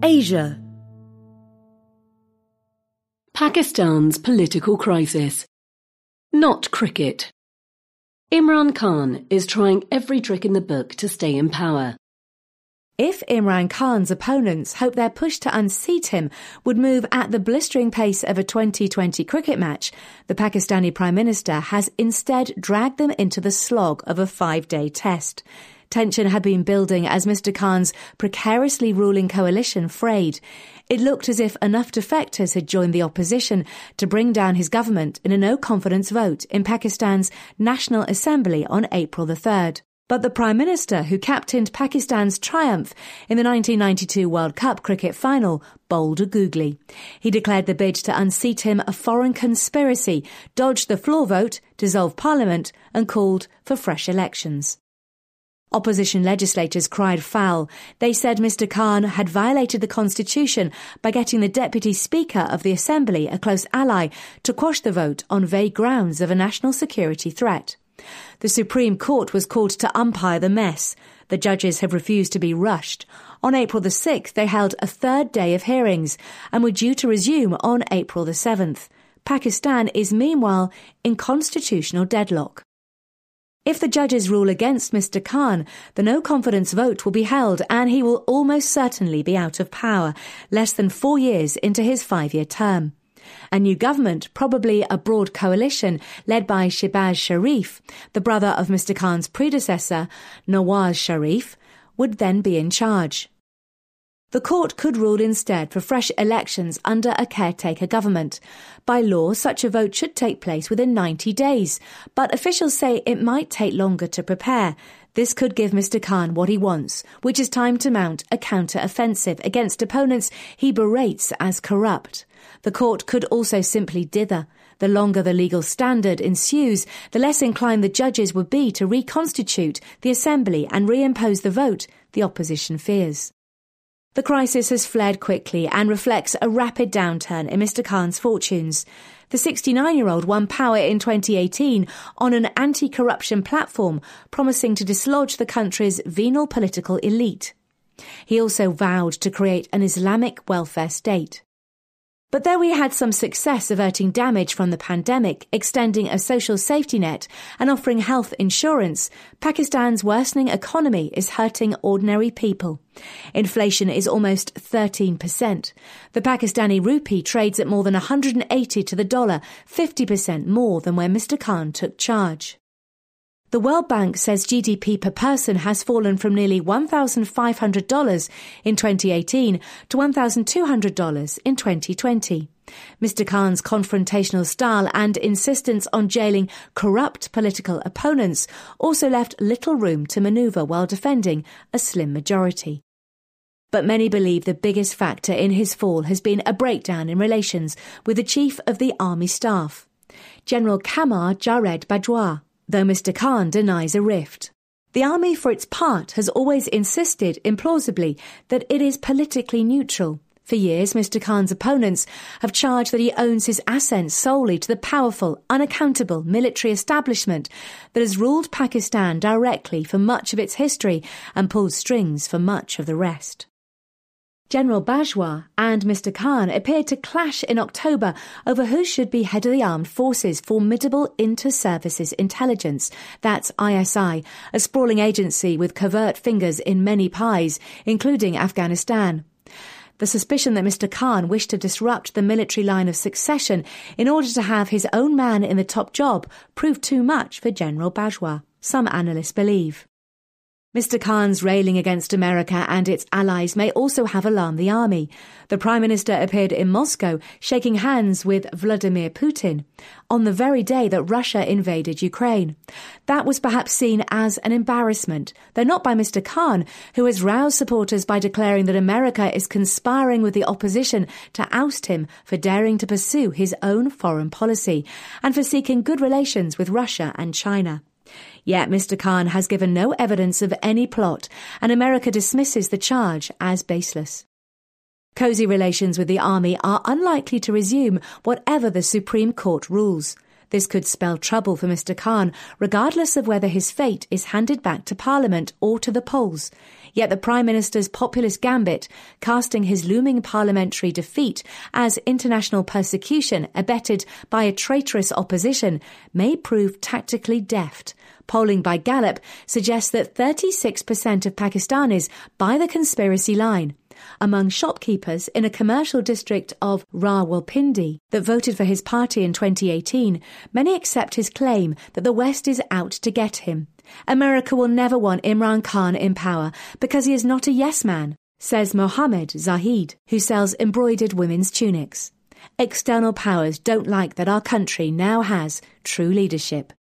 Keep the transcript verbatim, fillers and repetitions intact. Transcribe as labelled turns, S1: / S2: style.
S1: Asia.
S2: Pakistan's political crisis. Not cricket. Imran Khan is trying every trick in the book to stay in power.
S1: If Imran Khan's opponents hope their push to unseat him would move at the blistering pace of a twenty twenty cricket match, the Pakistani Prime Minister has instead dragged them into the slog of a five-day test. Tension had been building as Mister Khan's precariously ruling coalition frayed. It looked as if enough defectors had joined the opposition to bring down his government in a no-confidence vote in Pakistan's National Assembly on April the third. But the Prime Minister, who captained Pakistan's triumph in the nineteen ninety-two World Cup cricket final, bowled a googly. He declared the bid to unseat him a foreign conspiracy, dodged the floor vote, dissolved Parliament, and called for fresh elections. Opposition legislators cried foul. They said Mister Khan had violated the constitution by getting the Deputy Speaker of the Assembly, a close ally, to quash the vote on vague grounds of a national security threat. The Supreme Court was called to umpire the mess. The judges have refused to be rushed. On April the sixth, they held a third day of hearings and were due to resume on April the seventh. Pakistan is meanwhile in constitutional deadlock. If the judges rule against Mister Khan, the no-confidence vote will be held and he will almost certainly be out of power, less than four years into his five-year term. A new government, probably a broad coalition led by Shehbaz Sharif, the brother of Mister Khan's predecessor, Nawaz Sharif, would then be in charge. The court could rule instead for fresh elections under a caretaker government. By law, such a vote should take place within ninety days, but officials say it might take longer to prepare. This could give Mister Khan what he wants, which is time to mount a counter-offensive against opponents he berates as corrupt. The court could also simply dither. The longer the legal standard ensues, the less inclined the judges would be to reconstitute the assembly and reimpose the vote the opposition fears. The crisis has flared quickly and reflects a rapid downturn in Mister Khan's fortunes. The sixty-nine-year-old won power in twenty eighteen on an anti-corruption platform promising to dislodge the country's venal political elite. He also vowed to create an Islamic welfare state. But though he had some success averting damage from the pandemic, extending a social safety net and offering health insurance, Pakistan's worsening economy is hurting ordinary people. Inflation is almost thirteen percent. The Pakistani rupee trades at more than one hundred eighty to the dollar, fifty percent more than when Mister Khan took charge. The World Bank says G D P per person has fallen from nearly one thousand five hundred dollars in twenty eighteen to one thousand two hundred dollars in twenty twenty. Mister Khan's confrontational style and insistence on jailing corrupt political opponents also left little room to manoeuvre while defending a slim majority. But many believe the biggest factor in his fall has been a breakdown in relations with the Chief of the Army Staff, General Qamar Javed Bajwa, though Mister Khan denies a rift. The army, for its part, has always insisted, implausibly, that it is politically neutral. For years, Mister Khan's opponents have charged that he owes his assent solely to the powerful, unaccountable military establishment that has ruled Pakistan directly for much of its history and pulled strings for much of the rest. General Bajwa and Mister Khan appeared to clash in October over who should be head of the Armed Forces Formidable Inter-Services Intelligence, that's I S I, a sprawling agency with covert fingers in many pies, including Afghanistan. The suspicion that Mister Khan wished to disrupt the military line of succession in order to have his own man in the top job proved too much for General Bajwa, some analysts believe. Mister Khan's railing against America and its allies may also have alarmed the army. The Prime Minister appeared in Moscow shaking hands with Vladimir Putin on the very day that Russia invaded Ukraine. That was perhaps seen as an embarrassment, though not by Mister Khan, who has roused supporters by declaring that America is conspiring with the opposition to oust him for daring to pursue his own foreign policy and for seeking good relations with Russia and China. Yet Mister Khan has given no evidence of any plot, and America dismisses the charge as baseless. Cosy relations with the army are unlikely to resume whatever the Supreme Court rules. This could spell trouble for Mister Khan, regardless of whether his fate is handed back to Parliament or to the polls. Yet the Prime Minister's populist gambit, casting his looming parliamentary defeat as international persecution abetted by a traitorous opposition, may prove tactically deft. Polling by Gallup suggests that thirty-six percent of Pakistanis buy the conspiracy line. Among shopkeepers in a commercial district of Rawalpindi that voted for his party in twenty eighteen, many accept his claim that the West is out to get him. America will never want Imran Khan in power because he is not a yes man, says Mohammed Zahid, who sells embroidered women's tunics. External powers don't like that our country now has true leadership.